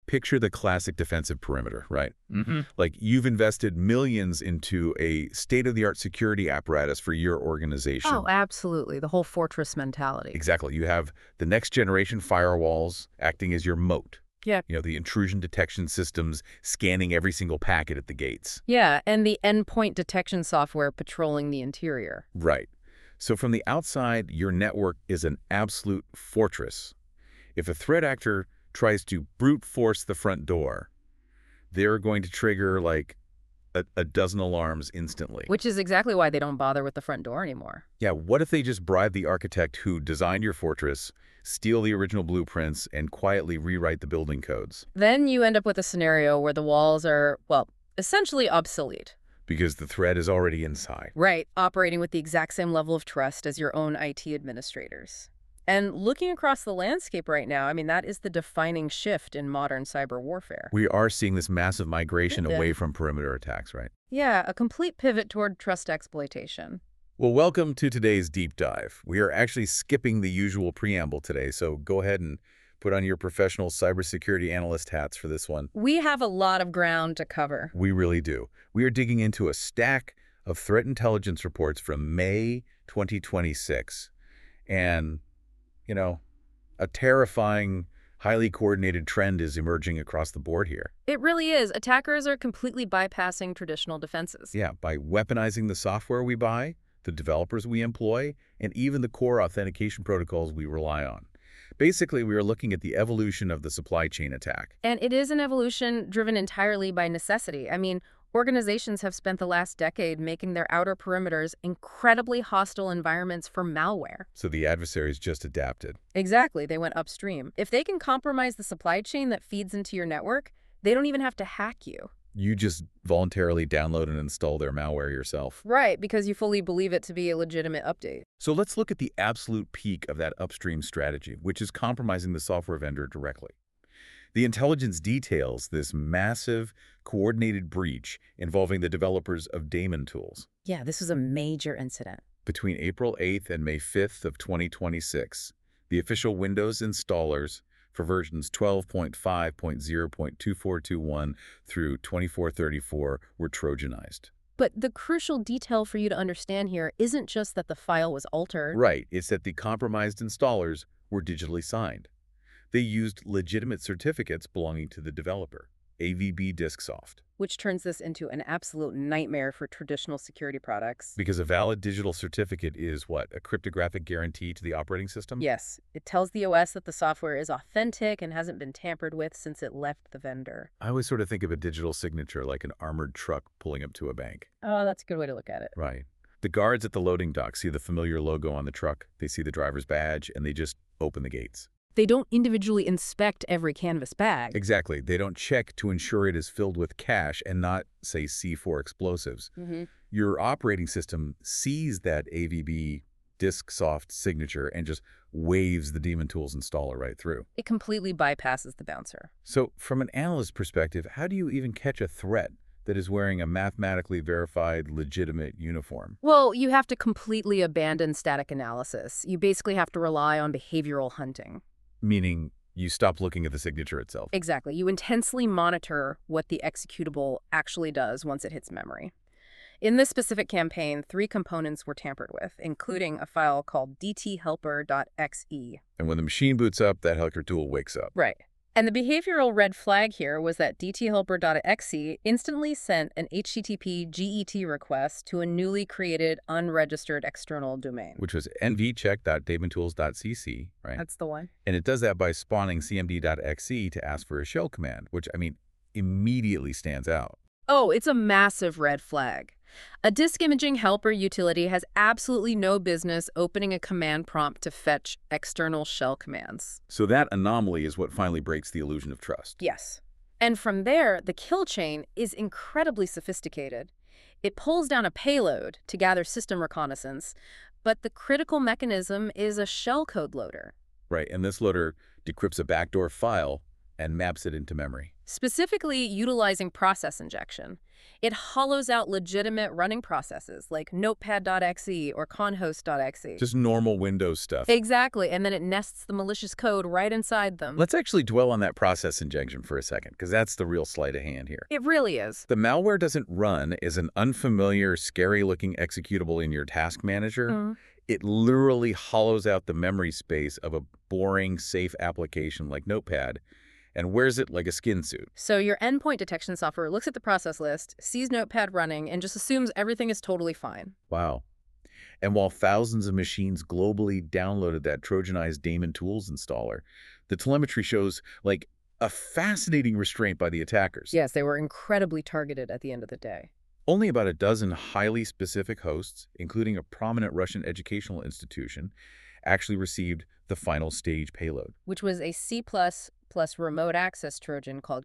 picture the classic defensive perimeter, right? Mm-hmm. Like you've invested millions into a state-of-the-art security apparatus for your organization. Oh, absolutely. The whole fortress mentality. Exactly. You have the next generation firewalls acting as your moat. Yeah. You know, the intrusion detection systems scanning every single packet at the gates. Yeah, and the endpoint detection software patrolling the interior. Right. So from the outside, your network is an absolute fortress. If a threat actor tries to brute force the front door, they're going to trigger like a dozen alarms instantly. Which is exactly why they don't bother with the front door anymore. Yeah, what if they just bribe the architect who designed your fortress, steal the original blueprints, and quietly rewrite the building codes? Then you end up with a scenario where the walls are, well, essentially obsolete. Because the threat is already inside. Right, operating with the exact same level of trust as your own IT administrators. And looking across the landscape right now, I mean, that is the defining shift in modern cyber warfare. We are seeing this massive migration Yeah. away from perimeter attacks, right? Yeah, a complete pivot toward trust exploitation. Well, welcome to today's deep dive. We are actually skipping the usual preamble today, so go ahead and put on your professional cybersecurity analyst hats for this one. We have a lot of ground to cover. We really do. We are digging into a stack of threat intelligence reports from May 2026. And, you know, a terrifying, highly coordinated trend is emerging across the board here. It really is. Attackers are completely bypassing traditional defenses. Yeah, by weaponizing the software we buy, the developers we employ, and even the core authentication protocols we rely on. Basically, we are looking at the evolution of the supply chain attack. And it is an evolution driven entirely by necessity. I mean, organizations have spent the last decade making their outer perimeters incredibly hostile environments for malware. So the adversaries just adapted. Exactly, they went upstream. If they can compromise the supply chain that feeds into your network, they don't even have to hack you. You just voluntarily download and install their malware yourself. Right, because you fully believe it to be a legitimate update. So let's look at the absolute peak of that upstream strategy, which is compromising the software vendor directly. The intelligence details this massive, coordinated breach involving the developers of Daemon tools. Yeah, this was a major incident. Between April 8th and May 5th of 2026, the official Windows installers for versions 12.5.0.2421 through 2434 were Trojanized. But the crucial detail for you to understand here isn't just that the file was altered. Right, it's that the compromised installers were digitally signed. They used legitimate certificates belonging to the developer, AVB Disksoft. Which turns this into an absolute nightmare for traditional security products. Because a valid digital certificate is what? A cryptographic guarantee to the operating system? Yes, it tells the OS that the software is authentic and hasn't been tampered with since it left the vendor. I always sort of think of a digital signature like an armored truck pulling up to a bank. Oh, that's a good way to look at it. Right. The guards at the loading dock see the familiar logo on the truck. They see the driver's badge, and they just open the gates. They don't individually inspect every canvas bag. Exactly. They don't check to ensure it is filled with cash and not, say, C4 explosives. Your operating system sees that AVB Disksoft signature and just waves the Daemon Tools installer right through. It completely bypasses the bouncer. So from an analyst perspective, how do you even catch a threat that is wearing a mathematically verified, legitimate uniform? Well, you have to completely abandon static analysis. You basically have to rely on behavioral hunting. Meaning you stop looking at the signature itself. Exactly. You intensely monitor what the executable actually does once it hits memory. In this specific campaign, 3 components were tampered with, including a file called dthelper.exe. And when the machine boots up, that hacker tool wakes up. Right. And the behavioral red flag here was that dthelper.exe instantly sent an HTTP GET request to a newly created unregistered external domain. Which was nvcheck.daemontools.cc, right? That's the one. And it does that by spawning cmd.exe to ask for a shell command, which, I mean, immediately stands out. Oh, it's a massive red flag. A disk imaging helper utility has absolutely no business opening a command prompt to fetch external shell commands. So that anomaly is what finally breaks the illusion of trust. Yes. And from there, the kill chain is incredibly sophisticated. It pulls down a payload to gather system reconnaissance, but the critical mechanism is a shellcode loader. Right, and this loader decrypts a backdoor file and maps it into memory. Specifically utilizing process injection. It hollows out legitimate running processes like notepad.exe or conhost.exe. Just normal Windows stuff. Exactly, and then it nests the malicious code right inside them. Let's actually dwell on that process injection for a second, because that's the real sleight of hand here. It really is. The malware doesn't run as an unfamiliar, scary-looking executable in your task manager. It literally hollows out the memory space of a boring, safe application like Notepad and wears it like a skin suit. So your endpoint detection software looks at the process list, sees Notepad running, and just assumes everything is totally fine. Wow. And while thousands of machines globally downloaded that Trojanized Daemon Tools installer, the telemetry shows, like, a fascinating restraint by the attackers. Yes, they were incredibly targeted at the end of the day. Only about a dozen highly specific hosts, including a prominent Russian educational institution, actually received the final stage payload, which was a C++ remote access Trojan called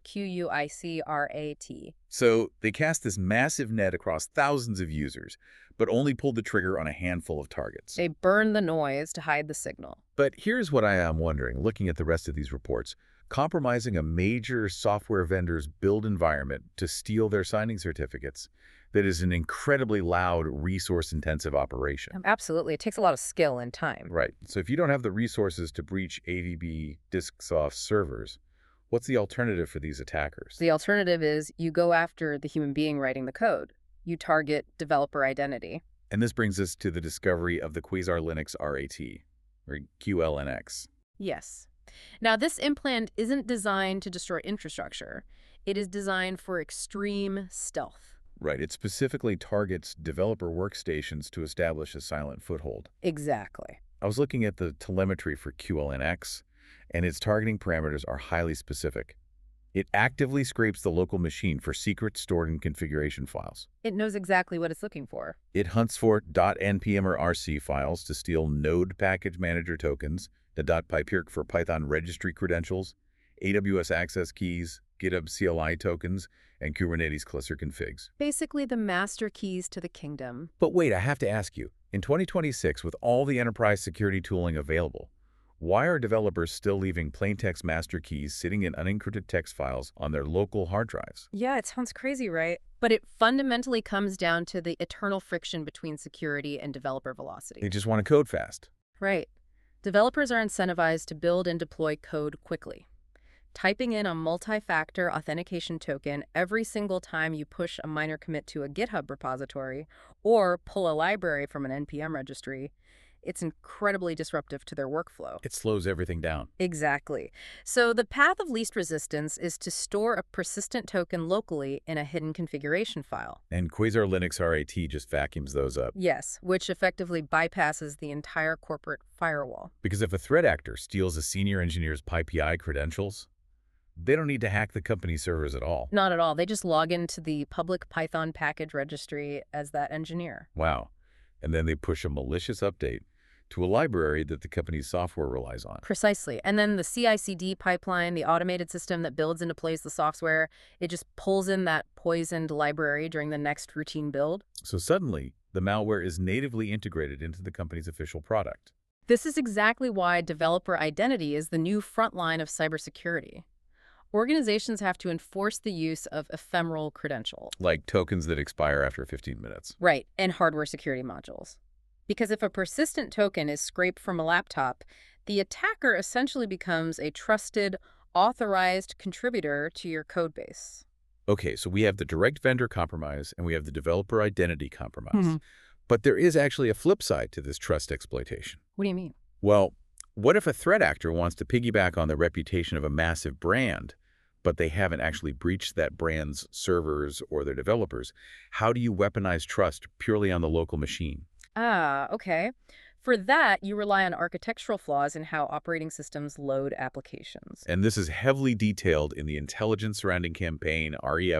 QUICRAT. So they cast this massive net across thousands of users, but only pulled the trigger on a handful of targets. They burned the noise to hide the signal. But here's what I am wondering, looking at the rest of these reports. Compromising a major software vendor's build environment to steal their signing certificates, that is an incredibly loud, resource-intensive operation. Absolutely. It takes a lot of skill and time. Right. So if you don't have the resources to breach AVB Disksoft servers, what's the alternative for these attackers? The alternative is you go after the human being writing the code. You target developer identity. And this brings us to the discovery of the Quasar Linux RAT, or QLNX. Yes. Now, this implant isn't designed to destroy infrastructure. It is designed for extreme stealth. Right. It specifically targets developer workstations to establish a silent foothold. Exactly. I was looking at the telemetry for QLNX, and its targeting parameters are highly specific. It actively scrapes the local machine for secrets stored in configuration files. It knows exactly what it's looking for. It hunts for .npm or .rc files to steal Node package manager tokens, the .pypyrk for Python registry credentials, AWS access keys, GitHub CLI tokens, and Kubernetes cluster configs. Basically the master keys to the kingdom. But wait, I have to ask you, in 2026, with all the enterprise security tooling available, why are developers still leaving plaintext master keys sitting in unencrypted text files on their local hard drives? Yeah, it sounds crazy, right? But it fundamentally comes down to the eternal friction between security and developer velocity. They just want to code fast. Right. Developers are incentivized to build and deploy code quickly. Typing in a multi-factor authentication token every single time you push a minor commit to a GitHub repository or pull a library from an NPM registry, it's incredibly disruptive to their workflow. It slows everything down. Exactly. So the path of least resistance is to store a persistent token locally in a hidden configuration file. And Quasar Linux RAT just vacuums those up. Yes, which effectively bypasses the entire corporate firewall. Because if a threat actor steals a senior engineer's PyPI credentials, they don't need to hack the company's servers at all. Not at all. They just log into the public Python package registry as that engineer. Wow. And then they push a malicious update to a library that the company's software relies on. Precisely. And then the CI/CD pipeline, the automated system that builds and deploys the software, it just pulls in that poisoned library during the next routine build. So suddenly, the malware is natively integrated into the company's official product. This is exactly why developer identity is the new front line of cybersecurity. Organizations have to enforce the use of ephemeral credentials. Like tokens that expire after 15 minutes. Right, and hardware security modules. Because if a persistent token is scraped from a laptop, the attacker essentially becomes a trusted, authorized contributor to your codebase. Okay, so we have the direct vendor compromise and we have the developer identity compromise. But there is actually a flip side to this trust exploitation. What do you mean? Well, what if a threat actor wants to piggyback on the reputation of a massive brand, but they haven't actually breached that brand's servers or their developers? How do you weaponize trust purely on the local machine? Ah, okay. For that, you rely on architectural flaws in how operating systems load applications. And this is heavily detailed in the intelligence surrounding campaign REF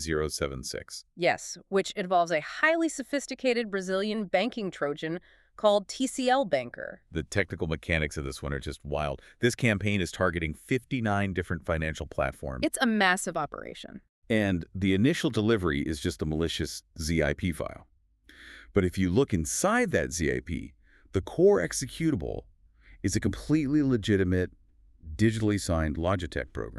3076. Yes, which involves a highly sophisticated Brazilian banking Trojan called TCL Banker. The technical mechanics of this one are just wild. This campaign is targeting 59 different financial platforms. It's a massive operation. And the initial delivery is just a malicious ZIP file. But if you look inside that ZIP, the core executable is a completely legitimate, digitally signed Logitech program.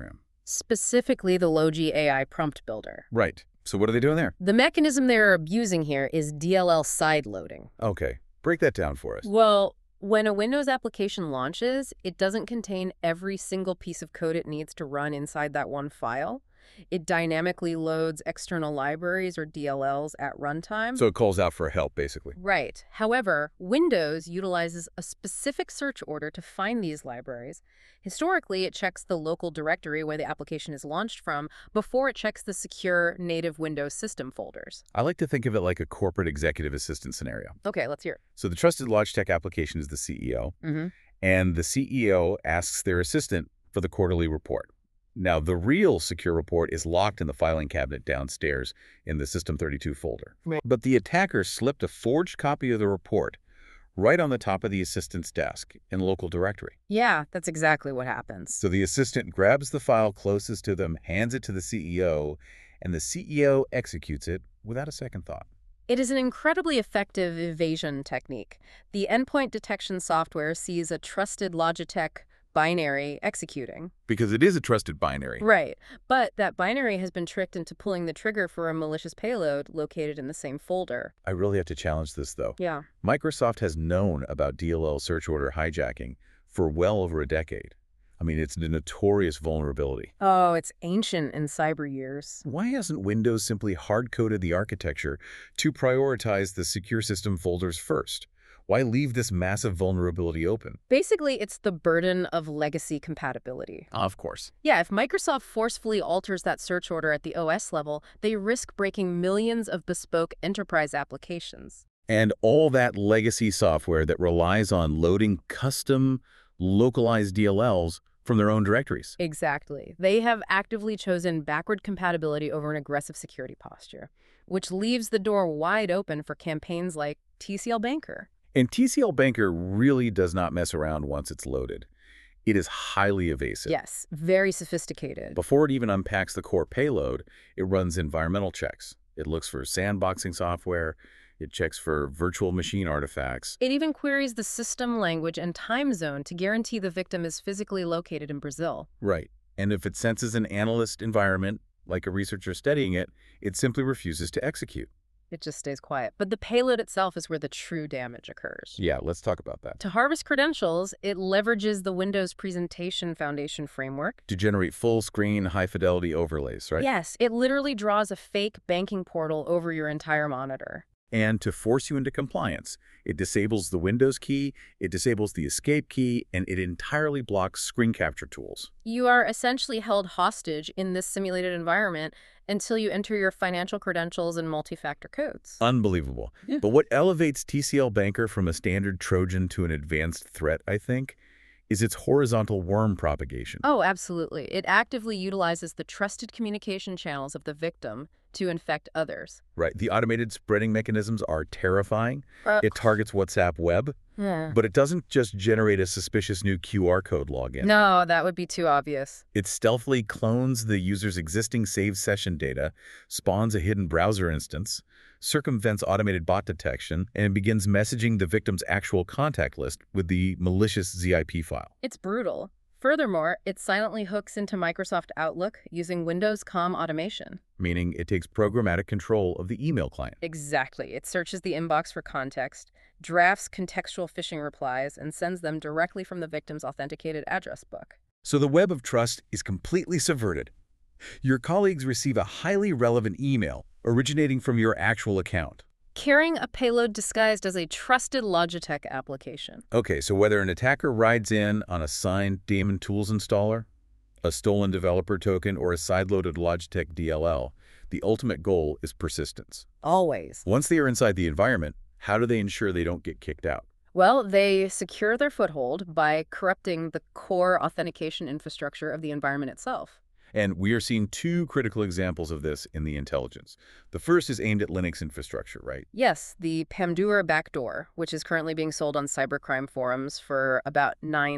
Specifically the Logi AI prompt builder. Right. So what are they doing there? The mechanism they're abusing here is DLL sideloading. Okay. Break that down for us. Well, when a Windows application launches, it doesn't contain every single piece of code it needs to run inside that one file. It dynamically loads external libraries or DLLs at runtime. So it calls out for help, basically. Right. However, Windows utilizes a specific search order to find these libraries. Historically, it checks the local directory where the application is launched from before it checks the secure native Windows system folders. I like to think of it like a corporate executive assistant scenario. Okay, let's hear it. So the trusted Logitech application is the CEO, and the CEO asks their assistant for the quarterly report. Now, the real secure report is locked in the filing cabinet downstairs in the System32 folder. Right. But the attacker slipped a forged copy of the report right on the top of the assistant's desk in the local directory. Yeah, that's exactly what happens. So the assistant grabs the file closest to them, hands it to the CEO, and the CEO executes it without a second thought. It is an incredibly effective evasion technique. The endpoint detection software sees a trusted Logitech binary executing. Because it is a trusted binary. Right. But that binary has been tricked into pulling the trigger for a malicious payload located in the same folder. I really have to challenge this, though. Yeah. Microsoft has known about DLL search order hijacking for well over a decade. I mean, it's a notorious vulnerability. Oh, it's ancient in cyber years. Why hasn't Windows simply hard-coded the architecture to prioritize the secure system folders first? Why leave this massive vulnerability open? Basically, it's the burden of legacy compatibility. Of course. Yeah, if Microsoft forcefully alters that search order at the OS level, they risk breaking millions of bespoke enterprise applications. And all that legacy software that relies on loading custom, localized DLLs from their own directories. Exactly. They have actively chosen backward compatibility over an aggressive security posture, which leaves the door wide open for campaigns like TCL Banker. And TCL Banker really does not mess around once it's loaded. It is highly evasive. Yes, very sophisticated. Before it even unpacks the core payload, it runs environmental checks. It looks for sandboxing software. It checks for virtual machine artifacts. It even queries the system language and time zone to guarantee the victim is physically located in Brazil. Right. And if it senses an analyst environment, like a researcher studying it, it simply refuses to execute. It just stays quiet. But the payload itself is where the true damage occurs. Yeah, let's talk about that. To harvest credentials, it leverages the Windows Presentation Foundation framework To generate full-screen, high-fidelity overlays, right? Yes, it literally draws a fake banking portal over your entire monitor. And to force you into compliance, it disables the Windows key, it disables the escape key, and it entirely blocks screen capture tools. You are essentially held hostage in this simulated environment until you enter your financial credentials and multi-factor codes. Unbelievable. Yeah. But what elevates TCL Banker from a standard Trojan to an advanced threat, I think, is its horizontal worm propagation. Oh, absolutely. It actively utilizes the trusted communication channels of the victim to infect others. Right. The automated spreading mechanisms are terrifying. It targets WhatsApp web, Yeah. but it doesn't just generate a suspicious new QR code login. No, that would be too obvious. It stealthily clones the user's existing saved session data, spawns a hidden browser instance, circumvents automated bot detection, and begins messaging the victim's actual contact list with the malicious ZIP file. It's brutal. Furthermore, it silently hooks into Microsoft Outlook using Windows COM automation. Meaning it takes programmatic control of the email client. Exactly. It searches the inbox for context, drafts contextual phishing replies, and sends them directly from the victim's authenticated address book. So the web of trust is completely subverted. Your colleagues receive a highly relevant email originating from your actual account. Carrying a payload disguised as a trusted Logitech application. Okay, so whether an attacker rides in on a signed Daemon Tools installer, a stolen developer token, or a sideloaded Logitech DLL, the ultimate goal is persistence. Always. Once they are inside the environment, how do they ensure they don't get kicked out? Well, they secure their foothold by corrupting the core authentication infrastructure of the environment itself. And we are seeing two critical examples of this in the intelligence. The first is aimed at Linux infrastructure, right? Yes, the Pamdura backdoor, which is currently being sold on cybercrime forums for about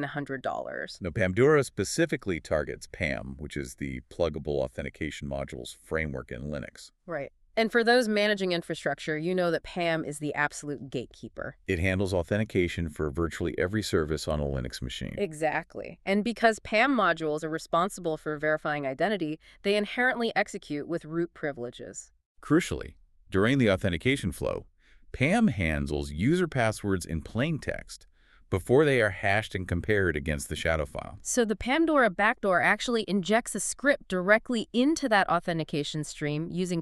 $900. Now, Pamdura specifically targets PAM, which is the Pluggable Authentication Modules framework in Linux. Right. And for those managing infrastructure, you know that PAM is the absolute gatekeeper. It handles authentication for virtually every service on a Linux machine. Exactly. And because PAM modules are responsible for verifying identity, they inherently execute with root privileges. Crucially, during the authentication flow, PAM handles user passwords in plain text before they are hashed and compared against the shadow file. So the Pandora backdoor actually injects a script directly into that authentication stream using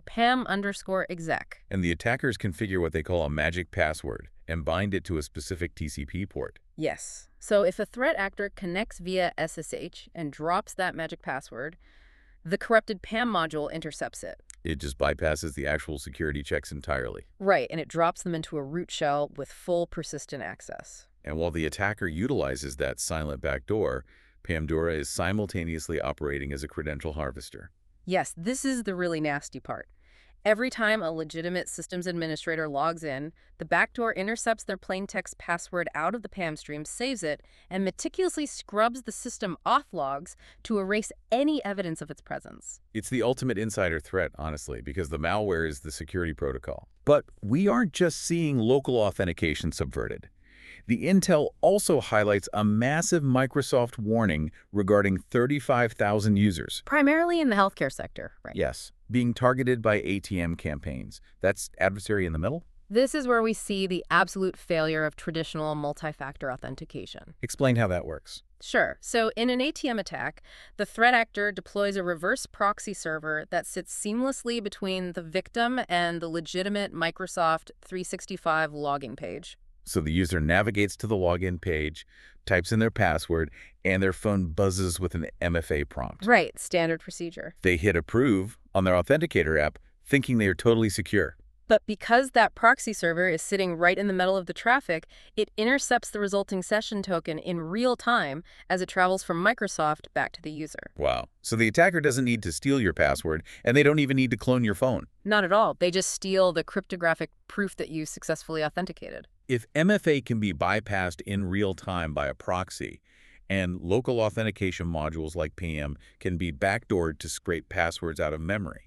PAM_exec. And the attackers configure what they call a magic password and bind it to a specific TCP port. Yes. So if a threat actor connects via SSH and drops that magic password, the corrupted PAM module intercepts it. It just bypasses the actual security checks entirely. Right, and it drops them into a root shell with full persistent access. And while the attacker utilizes that silent backdoor, Pandora is simultaneously operating as a credential harvester. Yes, this is the really nasty part. Every time a legitimate systems administrator logs in, the backdoor intercepts their plaintext password out of the PAM stream, saves it, and meticulously scrubs the system auth logs to erase any evidence of its presence. It's the ultimate insider threat, honestly, because the malware is the security protocol. But we aren't just seeing local authentication subverted. The intel also highlights a massive Microsoft warning regarding 35,000 users. Primarily in the healthcare sector, right? Yes, being targeted by ATM campaigns. That's adversary in the middle? This is where we see the absolute failure of traditional multi-factor authentication. Explain how that works. Sure. So in an ATM attack, the threat actor deploys a reverse proxy server that sits seamlessly between the victim and the legitimate Microsoft 365 login page. So the user navigates to the login page, types in their password, and their phone buzzes with an MFA prompt. Right, standard procedure. They hit approve on their authenticator app, thinking they are totally secure. But because that proxy server is sitting right in the middle of the traffic, it intercepts the resulting session token in real time as it travels from Microsoft back to the user. Wow. So the attacker doesn't need to steal your password, and they don't even need to clone your phone. Not at all. They just steal the cryptographic proof that you successfully authenticated. If MFA can be bypassed in real time by a proxy, and local authentication modules like PAM can be backdoored to scrape passwords out of memory,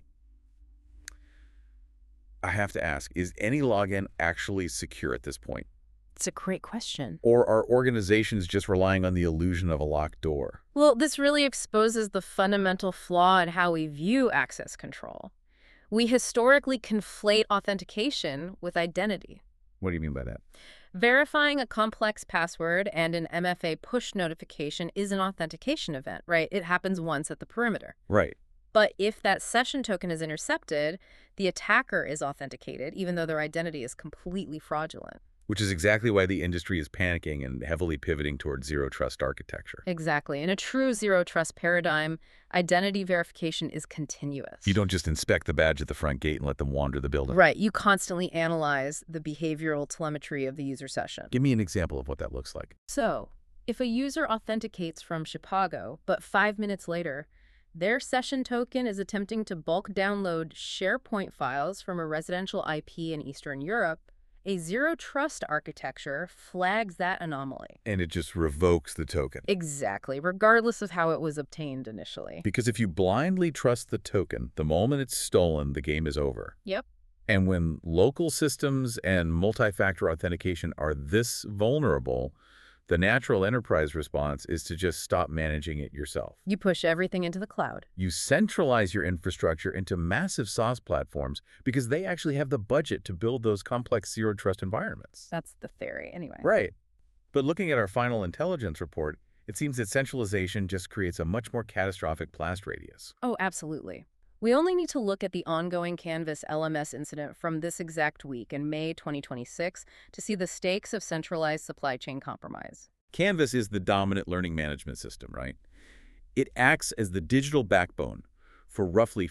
I have to ask, is any login actually secure at this point? It's a great question. Or are organizations just relying on the illusion of a locked door? Well, this really exposes the fundamental flaw in how we view access control. We historically conflate authentication with identity. What do you mean by that? Verifying a complex password and an MFA push notification is an authentication event, right? It happens once at the perimeter. Right. But if that session token is intercepted, the attacker is authenticated, even though their identity is completely fraudulent. Which is exactly why the industry is panicking and heavily pivoting towards zero-trust architecture. Exactly. In a true zero-trust paradigm, identity verification is continuous. You don't just inspect the badge at the front gate and let them wander the building. Right. You constantly analyze the behavioral telemetry of the user session. Give me an example of what that looks like. So, if a user authenticates from Chicago, but 5 minutes later, their session token is attempting to bulk download SharePoint files from a residential IP in Eastern Europe, a zero-trust architecture flags that anomaly. And it just revokes the token. Exactly, regardless of how it was obtained initially. Because if you blindly trust the token, the moment it's stolen, the game is over. Yep. And when local systems and multi-factor authentication are this vulnerable, the natural enterprise response is to just stop managing it yourself. You push everything into the cloud. You centralize your infrastructure into massive SaaS platforms because they actually have the budget to build those complex zero-trust environments. That's the theory, anyway. Right. But looking at our final intelligence report, it seems that centralization just creates a much more catastrophic blast radius. Oh, absolutely. We only need to look at the ongoing Canvas LMS incident from this exact week in May 2026 to see the stakes of centralized supply chain compromise. Canvas is the dominant learning management system, right? It acts as the digital backbone for roughly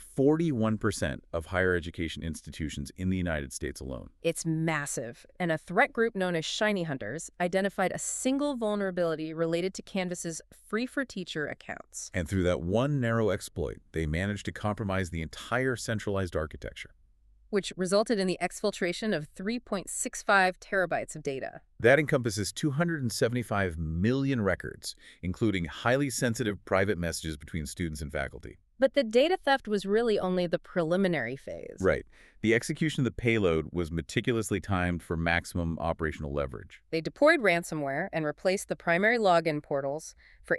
41% of higher education institutions in the United States alone. It's massive, and a threat group known as Shiny Hunters identified a single vulnerability related to Canvas's free-for-teacher accounts. And through that one narrow exploit, they managed to compromise the entire centralized architecture, which resulted in the exfiltration of 3.65 terabytes of data. That encompasses 275 million records, including highly sensitive private messages between students and faculty. But the data theft was really only the preliminary phase. Right. The execution of the payload was meticulously timed for maximum operational leverage. They deployed ransomware and replaced the primary login portals for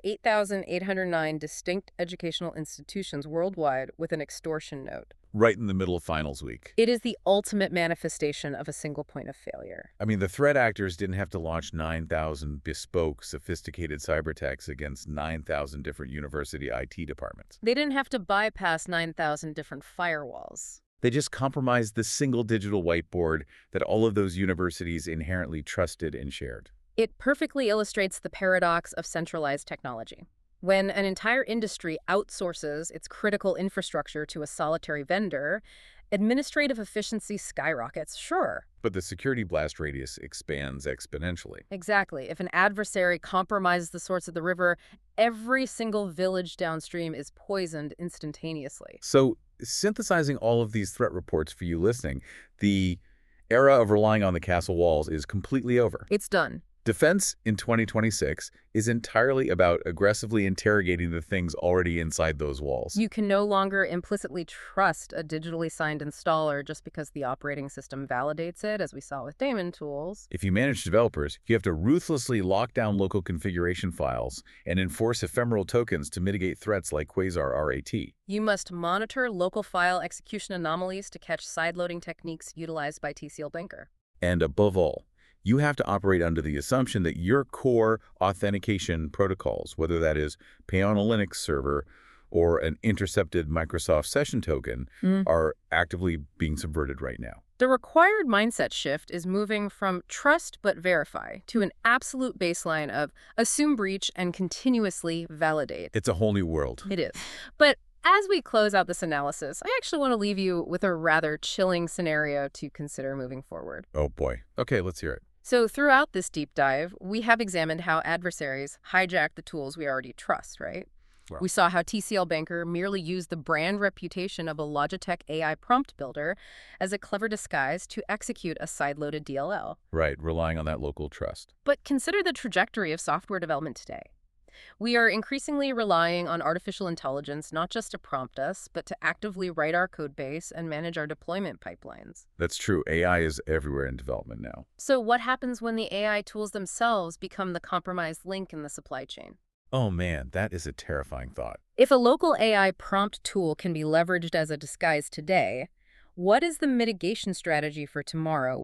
8,809 distinct educational institutions worldwide with an extortion node. Right in the middle of finals week. It is the ultimate manifestation of a single point of failure. I mean, the threat actors didn't have to launch 9,000 bespoke, sophisticated cyber attacks against 9,000 different university IT departments. They didn't have to bypass 9,000 different firewalls. They just compromised the single digital whiteboard that all of those universities inherently trusted and shared. It perfectly illustrates the paradox of centralized technology. When an entire industry outsources its critical infrastructure to a solitary vendor, administrative efficiency skyrockets, sure. But the security blast radius expands exponentially. Exactly. If an adversary compromises the source of the river, every single village downstream is poisoned instantaneously. So, synthesizing all of these threat reports for you listening, the era of relying on the castle walls is completely over. It's done. Defense in 2026 is entirely about aggressively interrogating the things already inside those walls. You can no longer implicitly trust a digitally signed installer just because the operating system validates it, as we saw with daemon tools. If you manage developers, you have to ruthlessly lock down local configuration files and enforce ephemeral tokens to mitigate threats like Quasar RAT. You must monitor local file execution anomalies to catch sideloading techniques utilized by TCL Banker. And above all, you have to operate under the assumption that your core authentication protocols, whether that is Pay on a Linux server or an intercepted Microsoft session token, are actively being subverted right now. The required mindset shift is moving from trust but verify to an absolute baseline of assume breach and continuously validate. It's a whole new world. It is. But as we close out this analysis, I actually want to leave you with a rather chilling scenario to consider moving forward. Oh boy. Okay, let's hear it. So throughout this deep dive, we have examined how adversaries hijack the tools we already trust, right? Well. We saw how TCL Banker merely used the brand reputation of a Logitech AI prompt builder as a clever disguise to execute a sideloaded DLL. Right, relying on that local trust. But consider the trajectory of software development today. We are increasingly relying on artificial intelligence not just to prompt us, but to actively write our code base and manage our deployment pipelines. That's true. AI is everywhere in development now. So what happens when the AI tools themselves become the compromised link in the supply chain? Oh man, that is a terrifying thought. If a local AI prompt tool can be leveraged as a disguise today, what is the mitigation strategy for tomorrow